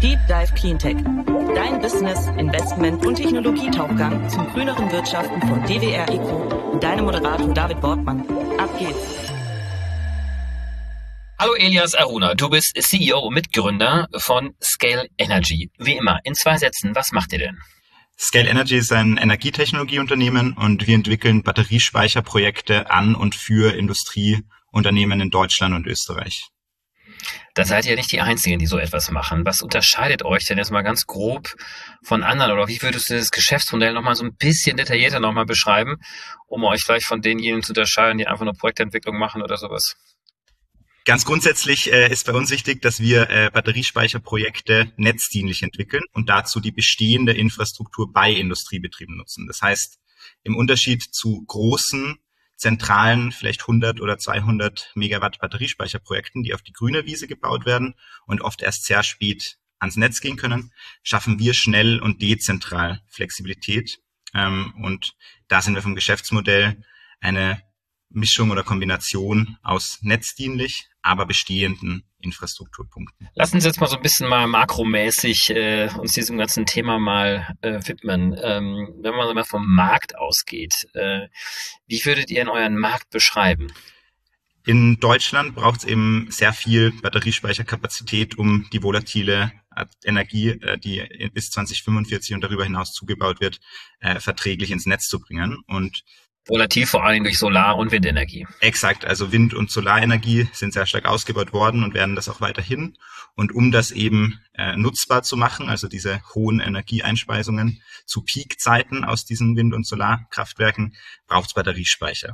Deep Dive Cleantech. Dein Business, Investment und Technologietauchgang zum grüneren Wirtschaften von DWR Eco. Deine Moderator David Bortmann. Ab geht's. Hallo Elias Aruna, du bist CEO und Mitgründer von Scale Energy. Wie immer, in 2 Sätzen, was macht ihr denn? Scale Energy ist ein Energietechnologieunternehmen und wir entwickeln Batteriespeicherprojekte an und für Industrieunternehmen in Deutschland und Österreich. Da seid ihr nicht die Einzigen, die so etwas machen. Was unterscheidet euch denn jetzt mal ganz grob von anderen? Oder wie würdest du das Geschäftsmodell nochmal so ein bisschen detaillierter nochmal beschreiben, um euch vielleicht von denjenigen zu unterscheiden, die einfach nur Projektentwicklung machen oder sowas? Ganz grundsätzlich ist bei uns wichtig, dass wir Batteriespeicherprojekte netzdienlich entwickeln und dazu die bestehende Infrastruktur bei Industriebetrieben nutzen. Das heißt, im Unterschied zu großen, zentralen, vielleicht 100 oder 200 Megawatt Batteriespeicherprojekten, die auf die grüne Wiese gebaut werden und oft erst sehr spät ans Netz gehen können, schaffen wir schnell und dezentral Flexibilität. Und da sind wir vom Geschäftsmodell eine Mischung oder Kombination aus netzdienlich, aber bestehenden Infrastrukturpunkten. Lass uns jetzt mal so ein bisschen mal makromäßig uns diesem ganzen Thema mal widmen. Wenn man mal vom Markt ausgeht, wie würdet ihr euren Markt beschreiben? In Deutschland braucht es eben sehr viel Batteriespeicherkapazität, um die volatile Energie, die bis 2045 und darüber hinaus zugebaut wird, verträglich ins Netz zu bringen. Und volatil vor allem durch Solar- und Windenergie. Exakt, also Wind- und Solarenergie sind sehr stark ausgebaut worden und werden das auch weiterhin. Und um das eben nutzbar zu machen, also diese hohen Energieeinspeisungen zu Peakzeiten aus diesen Wind- und Solarkraftwerken, braucht es Batteriespeicher.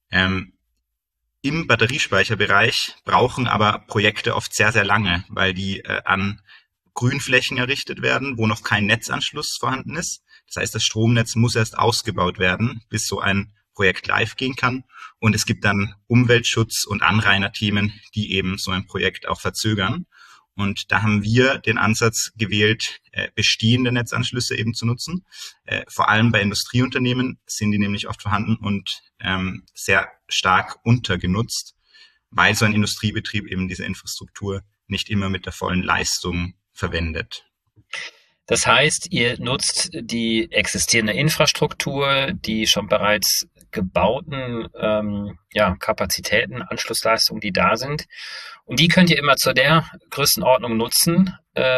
Im Batteriespeicherbereich brauchen aber Projekte oft sehr, sehr lange, weil die an Grünflächen errichtet werden, wo noch kein Netzanschluss vorhanden ist. Das heißt, das Stromnetz muss erst ausgebaut werden, bis so ein Projekt live gehen kann. Und es gibt dann Umweltschutz- und Anrainerthemen, die eben so ein Projekt auch verzögern. Und da haben wir den Ansatz gewählt, bestehende Netzanschlüsse eben zu nutzen. Vor allem bei Industrieunternehmen sind die nämlich oft vorhanden und sehr stark untergenutzt, weil so ein Industriebetrieb eben diese Infrastruktur nicht immer mit der vollen Leistung verwendet. Das heißt, ihr nutzt die existierende Infrastruktur, die schon bereits gebauten Kapazitäten, Anschlussleistungen, die da sind. Und die könnt ihr immer zu der Größenordnung nutzen,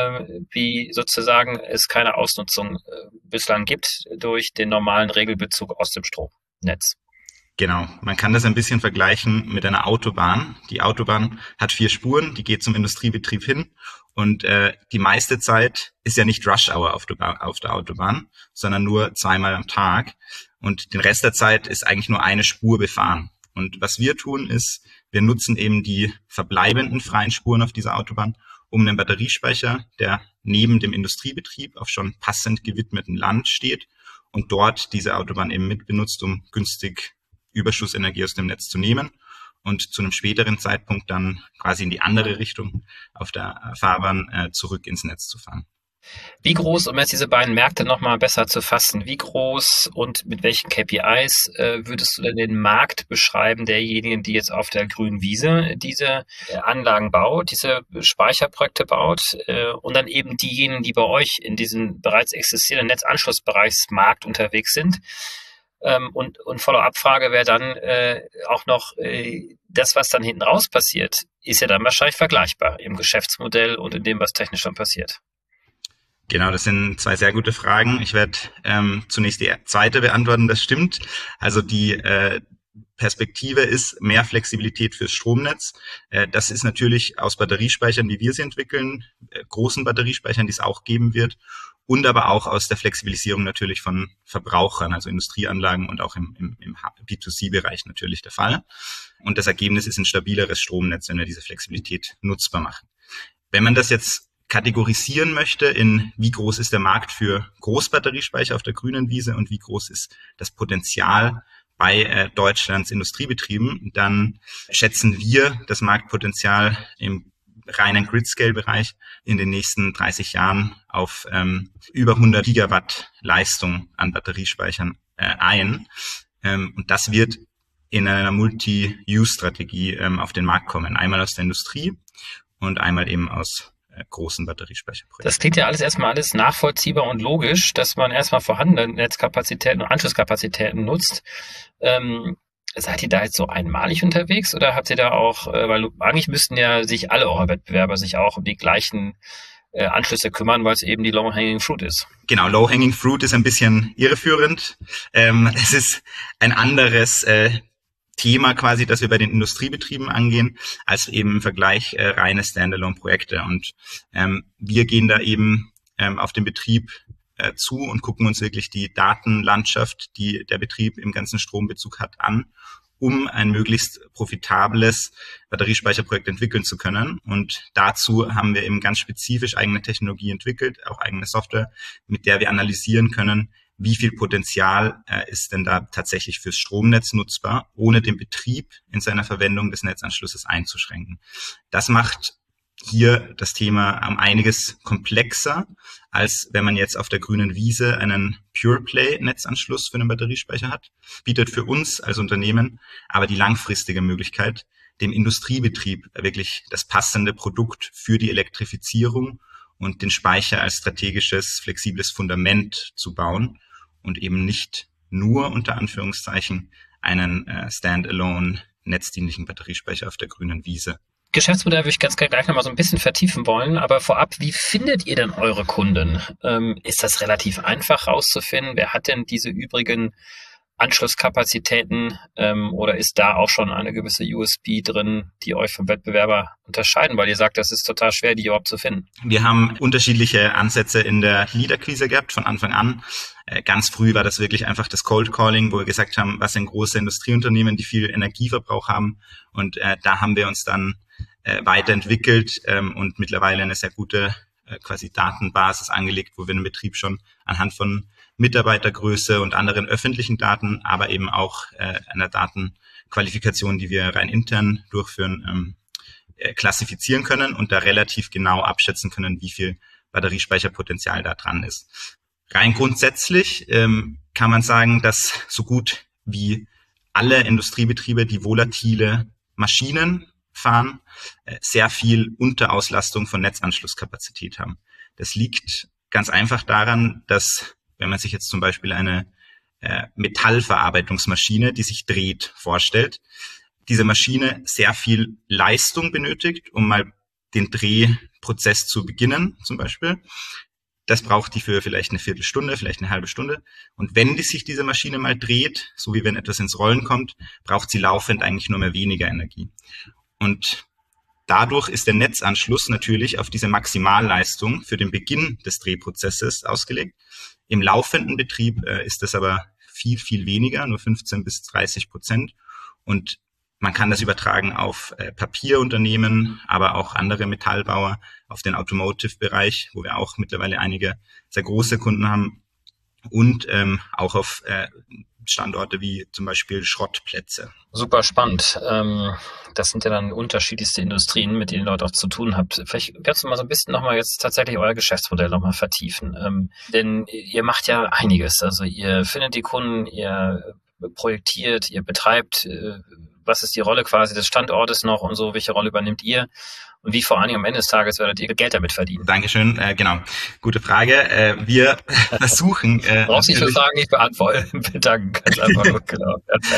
wie sozusagen es keine Ausnutzung bislang gibt durch den normalen Regelbezug aus dem Stromnetz. Genau, man kann das ein bisschen vergleichen mit einer Autobahn. Die Autobahn hat 4 Spuren, die geht zum Industriebetrieb hin und die meiste Zeit ist ja nicht Rush Hour auf der Autobahn, sondern nur 2-mal am Tag und den Rest der Zeit ist eigentlich nur eine Spur befahren. Und was wir tun ist, wir nutzen eben die verbleibenden freien Spuren auf dieser Autobahn, um einen Batteriespeicher, der neben dem Industriebetrieb auf schon passend gewidmeten Land steht und dort diese Autobahn eben mit benutzt, um günstig Überschussenergie aus dem Netz zu nehmen und zu einem späteren Zeitpunkt dann quasi in die andere Richtung auf der Fahrbahn zurück ins Netz zu fahren. Wie groß, um jetzt diese beiden Märkte nochmal besser zu fassen, wie groß und mit welchen KPIs würdest du denn den Markt beschreiben, derjenigen, die jetzt auf der grünen Wiese diese Anlagen baut, diese Speicherprojekte baut und dann eben diejenigen, die bei euch in diesem bereits existierenden Netzanschlussbereichsmarkt unterwegs sind? Und Follow-up-Frage wäre dann auch noch, das, was dann hinten raus passiert, ist ja dann wahrscheinlich vergleichbar im Geschäftsmodell und in dem, was technisch dann passiert. Genau, das sind 2 sehr gute Fragen. Ich werde zunächst die zweite beantworten, das stimmt. Also die Perspektive ist mehr Flexibilität fürs Stromnetz. Das ist natürlich aus Batteriespeichern, wie wir sie entwickeln, großen Batteriespeichern, die es auch geben wird, und aber auch aus der Flexibilisierung natürlich von Verbrauchern, also Industrieanlagen und auch im B2C-Bereich natürlich der Fall. Und das Ergebnis ist ein stabileres Stromnetz, wenn wir diese Flexibilität nutzbar machen. Wenn man das jetzt kategorisieren möchte in wie groß ist der Markt für Großbatteriespeicher auf der grünen Wiese und wie groß ist das Potenzial bei Deutschlands Industriebetrieben, dann schätzen wir das Marktpotenzial im reinen Grid-Scale-Bereich in den nächsten 30 Jahren auf über 100 Gigawatt Leistung an Batteriespeichern ein. Und das wird in einer Multi-Use-Strategie auf den Markt kommen. Einmal aus der Industrie und einmal eben aus großen Batteriespeicherprojekten. Das klingt ja alles nachvollziehbar und logisch, dass man erstmal vorhandene Netzkapazitäten und Anschlusskapazitäten nutzt. Seid ihr da jetzt so einmalig unterwegs oder habt ihr da auch, weil eigentlich müssten ja sich alle eure Wettbewerber sich auch um die gleichen Anschlüsse kümmern, weil es eben die Low-Hanging Fruit ist? Genau, Low-Hanging Fruit ist ein bisschen irreführend. Es ist ein anderes Thema quasi, das wir bei den Industriebetrieben angehen, als eben im Vergleich reine Standalone-Projekte. Und wir gehen da eben auf den Betrieb zu und gucken uns wirklich die Datenlandschaft, die der Betrieb im ganzen Strombezug hat, an, um ein möglichst profitables Batteriespeicherprojekt entwickeln zu können. Und dazu haben wir eben ganz spezifisch eigene Technologie entwickelt, auch eigene Software, mit der wir analysieren können, wie viel Potenzial ist denn da tatsächlich fürs Stromnetz nutzbar, ohne den Betrieb in seiner Verwendung des Netzanschlusses einzuschränken. Das macht hier das Thema einiges komplexer, als wenn man jetzt auf der grünen Wiese einen Pure-Play-Netzanschluss für einen Batteriespeicher hat. Bietet für uns als Unternehmen aber die langfristige Möglichkeit, dem Industriebetrieb wirklich das passende Produkt für die Elektrifizierung und den Speicher als strategisches, flexibles Fundament zu bauen und eben nicht nur unter Anführungszeichen einen standalone netzdienlichen Batteriespeicher auf der grünen Wiese. Geschäftsmodell würde ich ganz gerne gleich nochmal so ein bisschen vertiefen wollen, aber vorab, wie findet ihr denn eure Kunden? Ist das relativ einfach rauszufinden? Wer hat denn diese übrigen Anschlusskapazitäten oder ist da auch schon eine gewisse USP drin, die euch vom Wettbewerber unterscheiden? Weil ihr sagt, das ist total schwer, die überhaupt zu finden. Wir haben unterschiedliche Ansätze in der Lead-Akquise gehabt von Anfang an. Ganz früh war das wirklich einfach das Cold Calling, wo wir gesagt haben, was sind große Industrieunternehmen, die viel Energieverbrauch haben. Und da haben wir uns dann weiterentwickelt und mittlerweile eine sehr gute quasi Datenbasis angelegt, wo wir den Betrieb schon anhand von Mitarbeitergröße und anderen öffentlichen Daten, aber eben auch einer Datenqualifikation, die wir rein intern durchführen, klassifizieren können und da relativ genau abschätzen können, wie viel Batteriespeicherpotenzial da dran ist. Rein grundsätzlich kann man sagen, dass so gut wie alle Industriebetriebe, die volatile Maschinen fahren, sehr viel Unterauslastung von Netzanschlusskapazität haben. Das liegt ganz einfach daran, dass, wenn man sich jetzt zum Beispiel eine Metallverarbeitungsmaschine, die sich dreht, vorstellt, diese Maschine sehr viel Leistung benötigt, um mal den Drehprozess zu beginnen, zum Beispiel. Das braucht die für vielleicht eine Viertelstunde, vielleicht eine halbe Stunde. Und wenn sich diese Maschine mal dreht, so wie wenn etwas ins Rollen kommt, braucht sie laufend eigentlich nur mehr weniger Energie. Und dadurch ist der Netzanschluss natürlich auf diese Maximalleistung für den Beginn des Drehprozesses ausgelegt. Im laufenden Betrieb ist das aber viel, viel weniger, nur 15-30%. Und man kann das übertragen auf Papierunternehmen, aber auch andere Metallbauer, auf den Automotive-Bereich, wo wir auch mittlerweile einige sehr große Kunden haben und auch auf Standorte wie zum Beispiel Schrottplätze. Super spannend. Das sind ja dann unterschiedlichste Industrien, mit denen ihr dort auch zu tun habt. Vielleicht kannst du mal so ein bisschen nochmal jetzt tatsächlich euer Geschäftsmodell nochmal vertiefen. Denn ihr macht ja einiges. Also ihr findet die Kunden, ihr projektiert, ihr betreibt. Was ist die Rolle quasi des Standortes noch und so? Welche Rolle übernimmt ihr? Und wie vor allen Dingen am Ende des Tages werdet ihr Geld damit verdienen? Dankeschön, genau. Gute Frage. Wir versuchen... Brauchst nicht für Fragen nicht beantworten. Bedanken. Ganz einfach nur, genau.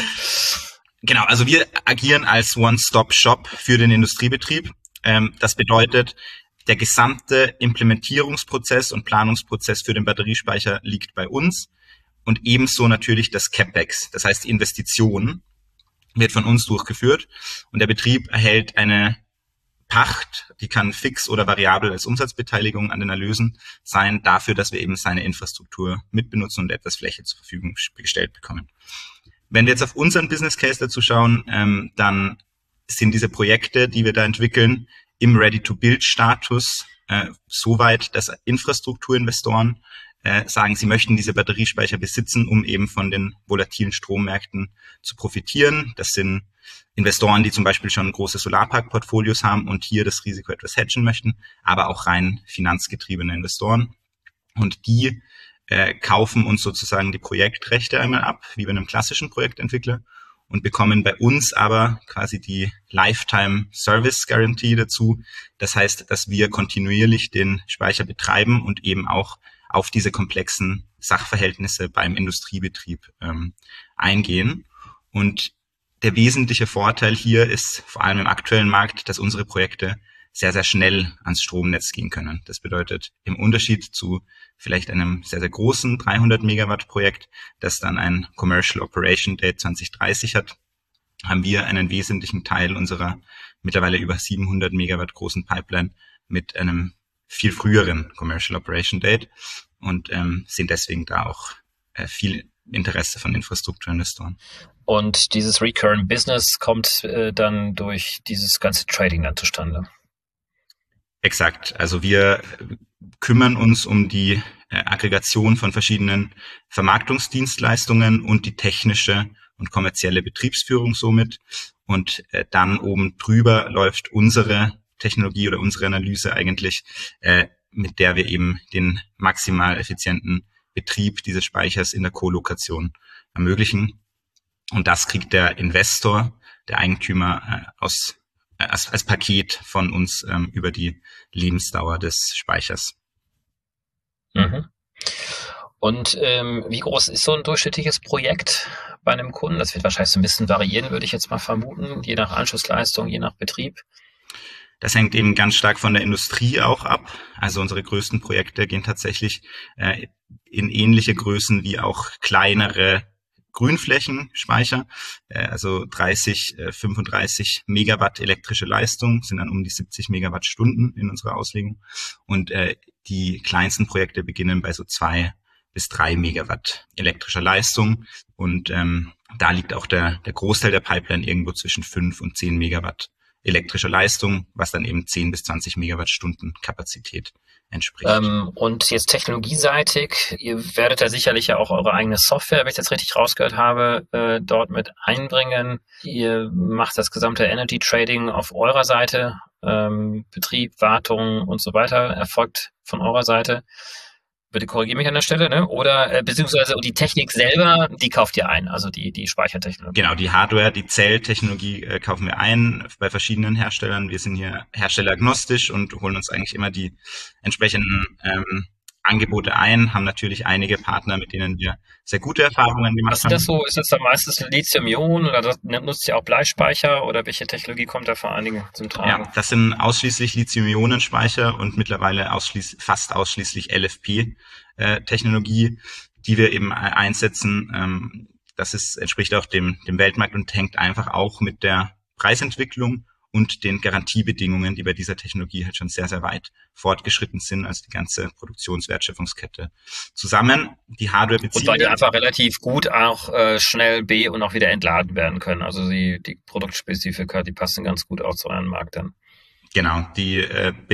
Genau, also wir agieren als One-Stop-Shop für den Industriebetrieb. Das bedeutet, der gesamte Implementierungsprozess und Planungsprozess für den Batteriespeicher liegt bei uns und ebenso natürlich das CapEx, das heißt die Investition, wird von uns durchgeführt und der Betrieb erhält eine Pacht, die kann fix oder variabel als Umsatzbeteiligung an den Erlösen sein, dafür, dass wir eben seine Infrastruktur mitbenutzen und etwas Fläche zur Verfügung gestellt bekommen. Wenn wir jetzt auf unseren Business Case dazu schauen, dann sind diese Projekte, die wir da entwickeln, im Ready-to-Build-Status soweit, dass Infrastrukturinvestoren sagen, sie möchten diese Batteriespeicher besitzen, um eben von den volatilen Strommärkten zu profitieren. Das sind Investoren, die zum Beispiel schon große Solarpark-Portfolios haben und hier das Risiko etwas hedgen möchten, aber auch rein finanzgetriebene Investoren. Und die kaufen uns sozusagen die Projektrechte einmal ab, wie bei einem klassischen Projektentwickler, und bekommen bei uns aber quasi die Lifetime Service Guarantee dazu. Das heißt, dass wir kontinuierlich den Speicher betreiben und eben auch auf diese komplexen Sachverhältnisse beim Industriebetrieb eingehen. Und der wesentliche Vorteil hier ist vor allem im aktuellen Markt, dass unsere Projekte sehr, sehr schnell ans Stromnetz gehen können. Das bedeutet, im Unterschied zu vielleicht einem sehr, sehr großen 300 Megawatt Projekt, das dann ein Commercial Operation Date 2030 hat, haben wir einen wesentlichen Teil unserer mittlerweile über 700 Megawatt großen Pipeline mit einem viel früheren Commercial Operation Date und sehen deswegen da auch viel Interesse von Infrastrukturinvestoren. Und dieses Recurrent Business kommt dann durch dieses ganze Trading dann zustande? Exakt. Also wir kümmern uns um die Aggregation von verschiedenen Vermarktungsdienstleistungen und die technische und kommerzielle Betriebsführung somit. Und dann oben drüber läuft unsere Technologie oder unsere Analyse eigentlich, mit der wir eben den maximal effizienten Betrieb dieses Speichers in der Kolokation ermöglichen. Und das kriegt der Investor, der Eigentümer als Paket von uns über die Lebensdauer des Speichers. Mhm. Und wie groß ist so ein durchschnittliches Projekt bei einem Kunden? Das wird wahrscheinlich so ein bisschen variieren, würde ich jetzt mal vermuten, je nach Anschlussleistung, je nach Betrieb. Das hängt eben ganz stark von der Industrie auch ab. Also unsere größten Projekte gehen tatsächlich in ähnliche Größen wie auch kleinere Grünflächenspeicher, also 30, 35 Megawatt elektrische Leistung, sind dann um die 70 Megawattstunden in unserer Auslegung. Und die kleinsten Projekte beginnen bei so 2 bis 3 Megawatt elektrischer Leistung. Und da liegt auch der Großteil der Pipeline irgendwo zwischen 5 und 10 Megawatt elektrischer Leistung, was dann eben 10 bis 20 Megawattstunden Kapazität entspricht. Und jetzt technologieseitig, ihr werdet da sicherlich ja auch eure eigene Software, wenn ich das richtig rausgehört habe, dort mit einbringen. Ihr macht das gesamte Energy Trading auf eurer Seite, Betrieb, Wartung und so weiter erfolgt von eurer Seite. Bitte korrigiere mich an der Stelle, ne? Oder beziehungsweise die Technik selber, die kauft ihr ein, also die Speichertechnologie. Genau, die Hardware, die Zelltechnologie kaufen wir ein bei verschiedenen Herstellern. Wir sind hier herstelleragnostisch und holen uns eigentlich immer die entsprechenden Angebote ein, haben natürlich einige Partner, mit denen wir sehr gute Erfahrungen gemacht haben. Was ist das so? Ist das dann meistens Lithium-Ionen oder nutzt ihr auch Bleispeicher oder welche Technologie kommt da vor allen Dingen zum Tragen? Ja, das sind ausschließlich Lithium-Ionen-Speicher und mittlerweile fast ausschließlich LFP-Technologie, die wir eben einsetzen. Das entspricht auch dem Weltmarkt und hängt einfach auch mit der Preisentwicklung und den Garantiebedingungen, die bei dieser Technologie halt schon sehr, sehr weit fortgeschritten sind, als die ganze Produktionswertschöpfungskette zusammen. Die Hardware beziehen und weil die einfach relativ gut auch schnell und auch wieder entladen werden können. Also die Produktspezifika, die passen ganz gut auch zu eurem Markt dann. Genau, die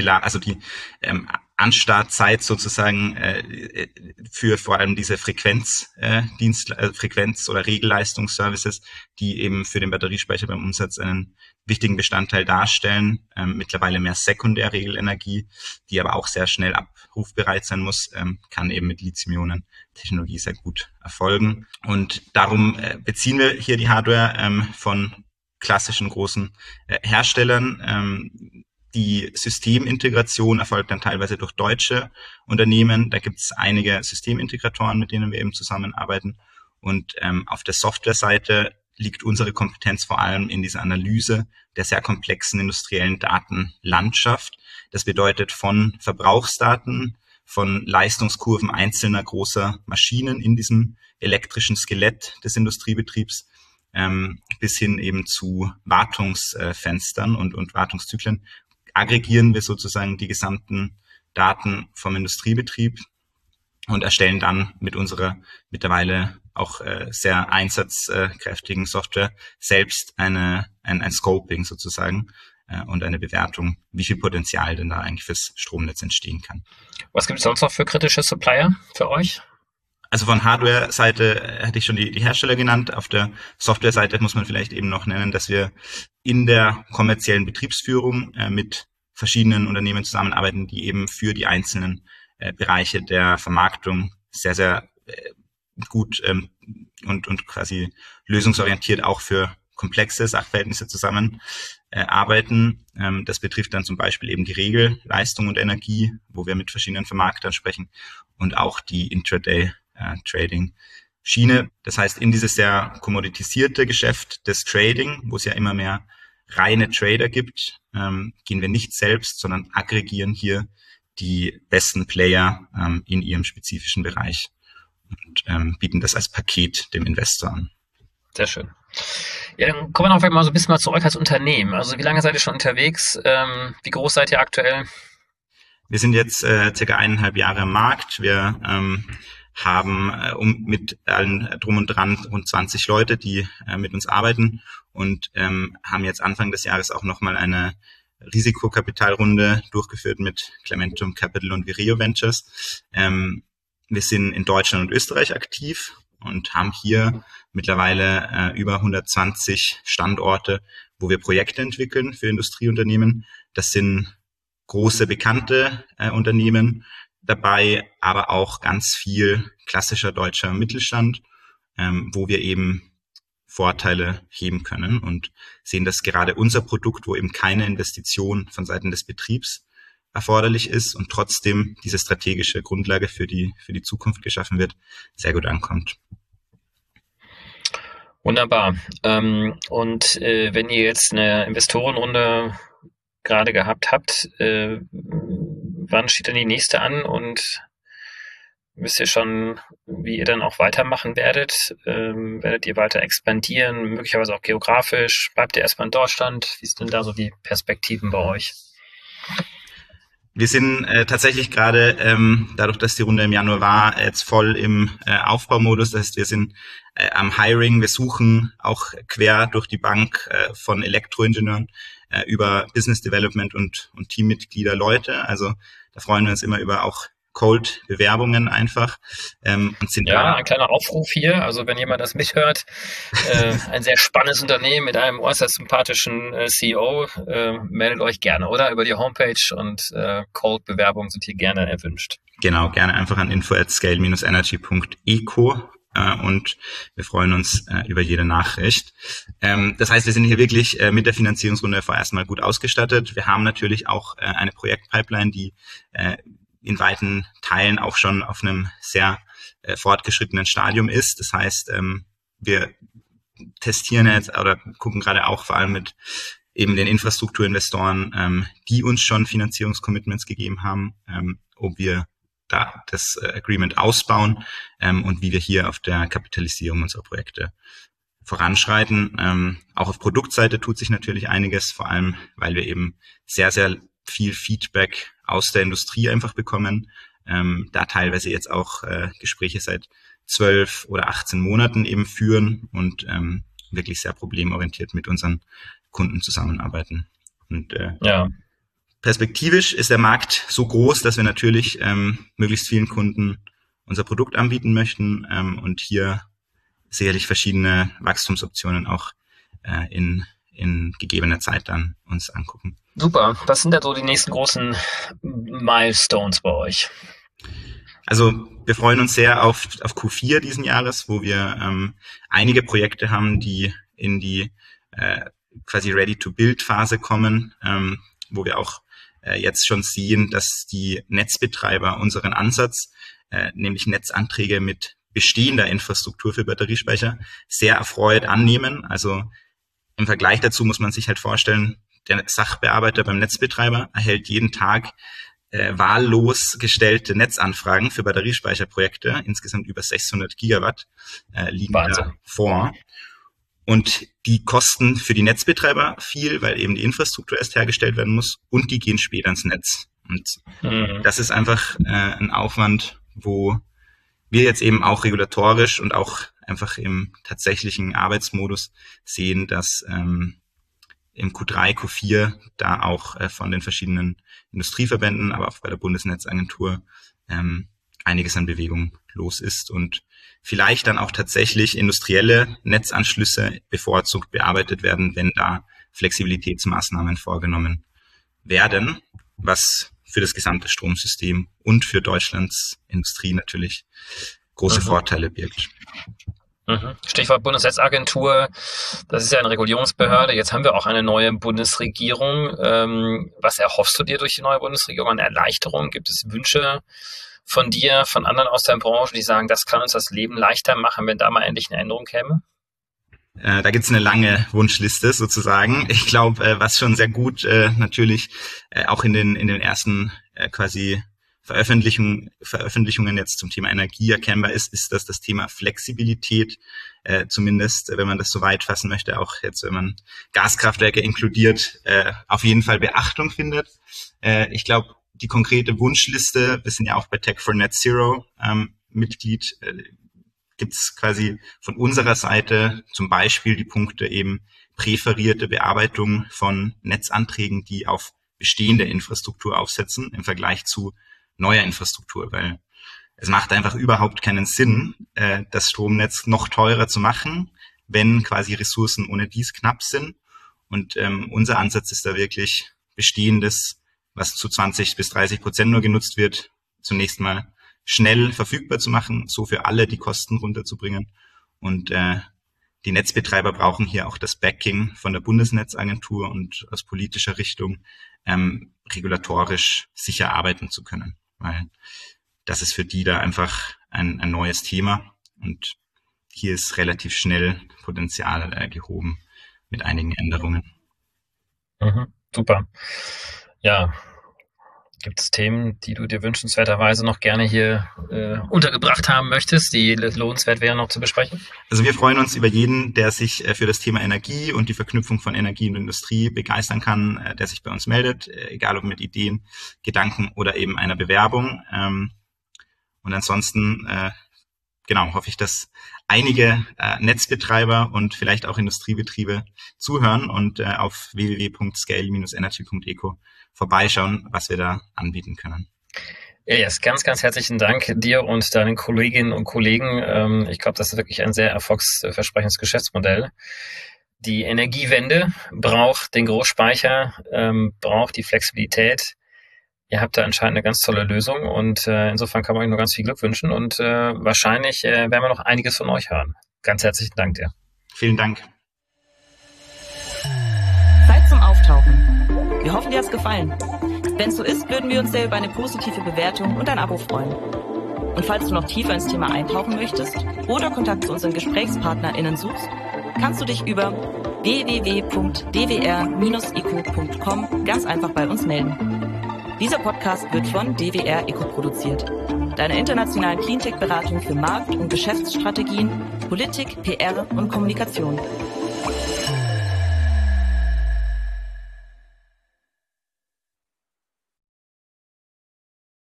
Anstartzeit sozusagen für vor allem diese Frequenz- oder Regelleistungsservices, die eben für den Batteriespeicher beim Umsatz einen wichtigen Bestandteil darstellen. Mittlerweile mehr Sekundärregelenergie, die aber auch sehr schnell abrufbereit sein muss, kann eben mit Lithium-Ionen-Technologie sehr gut erfolgen. Und darum beziehen wir hier die Hardware von klassischen großen Herstellern. Die Systemintegration erfolgt dann teilweise durch deutsche Unternehmen. Da gibt es einige Systemintegratoren, mit denen wir eben zusammenarbeiten. Und auf der Softwareseite liegt unsere Kompetenz vor allem in dieser Analyse der sehr komplexen industriellen Datenlandschaft. Das bedeutet von Verbrauchsdaten, von Leistungskurven einzelner großer Maschinen in diesem elektrischen Skelett des Industriebetriebs bis hin eben zu Wartungsfenstern und Wartungszyklen. Aggregieren wir sozusagen die gesamten Daten vom Industriebetrieb und erstellen dann mit unserer mittlerweile auch sehr einsatzkräftigen Software selbst ein Scoping sozusagen und eine Bewertung, wie viel Potenzial denn da eigentlich fürs Stromnetz entstehen kann. Was gibt es sonst noch für kritische Supplier für euch? Also von Hardware-Seite hatte ich schon die Hersteller genannt. Auf der Software-Seite muss man vielleicht eben noch nennen, dass wir in der kommerziellen Betriebsführung mit verschiedenen Unternehmen zusammenarbeiten, die eben für die einzelnen Bereiche der Vermarktung sehr, sehr gut und quasi lösungsorientiert auch für komplexe Sachverhältnisse zusammen arbeiten. Das betrifft dann zum Beispiel eben die Regel, Leistung und Energie, wo wir mit verschiedenen Vermarktern sprechen, und auch die Intraday-Trading-Schiene. Das heißt, in dieses sehr kommoditisierte Geschäft des Trading, wo es ja immer mehr reine Trader gibt, gehen wir nicht selbst, sondern aggregieren hier die besten Player in ihrem spezifischen Bereich und bieten das als Paket dem Investor an. Sehr schön. Ja, dann kommen wir noch mal so ein bisschen zu euch als Unternehmen. Also wie lange seid ihr schon unterwegs? Wie groß seid ihr aktuell? Wir sind jetzt circa 1,5 Jahre am Markt. Wir haben mit allen drum und dran rund 20 Leute, die mit uns arbeiten, und haben jetzt Anfang des Jahres auch nochmal eine Risikokapitalrunde durchgeführt mit Clementum Capital und Vireo Ventures. Wir sind in Deutschland und Österreich aktiv und haben hier mittlerweile über 120 Standorte, wo wir Projekte entwickeln für Industrieunternehmen. Das sind große, bekannte Unternehmen dabei, aber auch ganz viel klassischer deutscher Mittelstand, wo wir eben Vorteile heben können und sehen, dass gerade unser Produkt, wo eben keine Investition von Seiten des Betriebs erforderlich ist und trotzdem diese strategische Grundlage für die Zukunft geschaffen wird, sehr gut ankommt. Wunderbar. Und wenn ihr jetzt eine Investorenrunde gerade gehabt habt, wann steht denn die nächste an und wisst ihr schon, wie ihr dann auch weitermachen werdet? Werdet ihr weiter expandieren, möglicherweise auch geografisch? Bleibt ihr erstmal in Deutschland? Wie sind denn da so die Perspektiven bei euch? Wir sind tatsächlich gerade, dadurch, dass die Runde im Januar war, jetzt voll im Aufbaumodus. Das heißt, wir sind am Hiring. Wir suchen auch quer durch die Bank von Elektroingenieuren über Business Development und Teammitglieder Leute. Also da freuen wir uns immer über auch Cold-Bewerbungen einfach. Und sind ja, ein kleiner Aufruf hier. Also wenn jemand das mithört, ein sehr spannendes Unternehmen mit einem äußerst sympathischen CEO, meldet euch gerne, oder? Über die Homepage, und Cold-Bewerbungen sind hier gerne erwünscht. Genau, gerne einfach an info@scale-energy.eco und wir freuen uns über jede Nachricht. Das heißt, wir sind hier wirklich mit der Finanzierungsrunde vorerst mal gut ausgestattet. Wir haben natürlich auch eine Projektpipeline, die in weiten Teilen auch schon auf einem sehr fortgeschrittenen Stadium ist. Das heißt, wir testieren jetzt oder gucken gerade auch vor allem mit eben den Infrastrukturinvestoren, die uns schon Finanzierungscommitments gegeben haben, ob wir da das Agreement ausbauen und wie wir hier auf der Kapitalisierung unserer Projekte voranschreiten. Auch auf Produktseite tut sich natürlich einiges, vor allem weil wir eben sehr, sehr viel Feedback aus der Industrie einfach bekommen, da teilweise jetzt auch Gespräche seit 12 oder 18 Monaten eben führen und wirklich sehr problemorientiert mit unseren Kunden zusammenarbeiten. Und perspektivisch ist der Markt so groß, dass wir natürlich möglichst vielen Kunden unser Produkt anbieten möchten und hier sicherlich verschiedene Wachstumsoptionen auch in gegebener Zeit dann uns angucken. Super. Was sind da so die nächsten großen Milestones bei euch? Also wir freuen uns sehr auf Q4 diesen Jahres, wo wir einige Projekte haben, die in die quasi Ready-to-Build-Phase kommen, wo wir auch jetzt schon sehen, dass die Netzbetreiber unseren Ansatz, nämlich Netzanträge mit bestehender Infrastruktur für Batteriespeicher, sehr erfreut annehmen. Also im Vergleich dazu muss man sich halt vorstellen, der Sachbearbeiter beim Netzbetreiber erhält jeden Tag wahllos gestellte Netzanfragen für Batteriespeicherprojekte. Insgesamt über 600 Gigawatt liegen da vor. Und die kosten für die Netzbetreiber viel, weil eben die Infrastruktur erst hergestellt werden muss und die gehen später ins Netz. Und das ist einfach ein Aufwand, wo wir jetzt eben auch regulatorisch und auch einfach im tatsächlichen Arbeitsmodus sehen, dass im Q3, Q4 da auch von den verschiedenen Industrieverbänden, aber auch bei der Bundesnetzagentur einiges an Bewegung los ist und vielleicht dann auch tatsächlich industrielle Netzanschlüsse bevorzugt bearbeitet werden, wenn da Flexibilitätsmaßnahmen vorgenommen werden, was für das gesamte Stromsystem und für Deutschlands Industrie natürlich große Vorteile birgt. Stichwort Bundesnetzagentur, das ist ja eine Regulierungsbehörde. Jetzt haben wir auch eine neue Bundesregierung. Was erhoffst du dir durch die neue Bundesregierung an Erleichterung? Gibt es Wünsche von dir, von anderen aus der Branche, die sagen, das kann uns das Leben leichter machen, wenn da mal endlich eine Änderung käme? Da gibt's eine lange Wunschliste sozusagen. Ich glaube, was schon sehr gut natürlich auch in den ersten quasi Veröffentlichungen jetzt zum Thema Energie erkennbar ist, dass das Thema Flexibilität, zumindest wenn man das so weit fassen möchte, auch jetzt, wenn man Gaskraftwerke inkludiert, auf jeden Fall Beachtung findet. Ich glaube, die konkrete Wunschliste, wir sind ja auch bei Tech for Net Zero Mitglied, gibt es quasi von unserer Seite zum Beispiel die Punkte eben präferierte Bearbeitung von Netzanträgen, die auf bestehende Infrastruktur aufsetzen im Vergleich zu neuer Infrastruktur, weil es macht einfach überhaupt keinen Sinn, das Stromnetz noch teurer zu machen, wenn quasi Ressourcen ohne dies knapp sind. Und unser Ansatz ist da wirklich Bestehendes, was zu 20-30% nur genutzt wird, zunächst mal schnell verfügbar zu machen, so für alle die Kosten runterzubringen. Und die Netzbetreiber brauchen hier auch das Backing von der Bundesnetzagentur und aus politischer Richtung, regulatorisch sicher arbeiten zu können. Weil das ist für die da einfach ein neues Thema. Und hier ist relativ schnell Potenzial gehoben mit einigen Änderungen. Super. Ja. Gibt es Themen, die du dir wünschenswerterweise noch gerne hier untergebracht haben möchtest, die lohnenswert wären noch zu besprechen? Also wir freuen uns über jeden, der sich für das Thema Energie und die Verknüpfung von Energie und Industrie begeistern kann, der sich bei uns meldet, egal ob mit Ideen, Gedanken oder eben einer Bewerbung. Und ansonsten hoffe ich, dass einige Netzbetreiber und vielleicht auch Industriebetriebe zuhören und auf www.scale-energy.eco vorbeischauen, was wir da anbieten können. Elias, ganz, ganz herzlichen Dank dir und deinen Kolleginnen und Kollegen. Ich glaube, das ist wirklich ein sehr erfolgsversprechendes Geschäftsmodell. Die Energiewende braucht den Großspeicher, braucht die Flexibilität. Ihr habt da anscheinend eine ganz tolle Lösung und insofern kann man euch nur ganz viel Glück wünschen und wahrscheinlich werden wir noch einiges von euch hören. Ganz herzlichen Dank dir. Vielen Dank. Zeit zum Auftauchen. Wir hoffen, dir hat's gefallen. Wenn es so ist, würden wir uns sehr über eine positive Bewertung und ein Abo freuen. Und falls du noch tiefer ins Thema eintauchen möchtest oder Kontakt zu unseren GesprächspartnerInnen suchst, kannst du dich über www.dwr-eco.com ganz einfach bei uns melden. Dieser Podcast wird von DWR Eco produziert, deiner internationalen Cleantech-Beratung für Markt- und Geschäftsstrategien, Politik, PR und Kommunikation.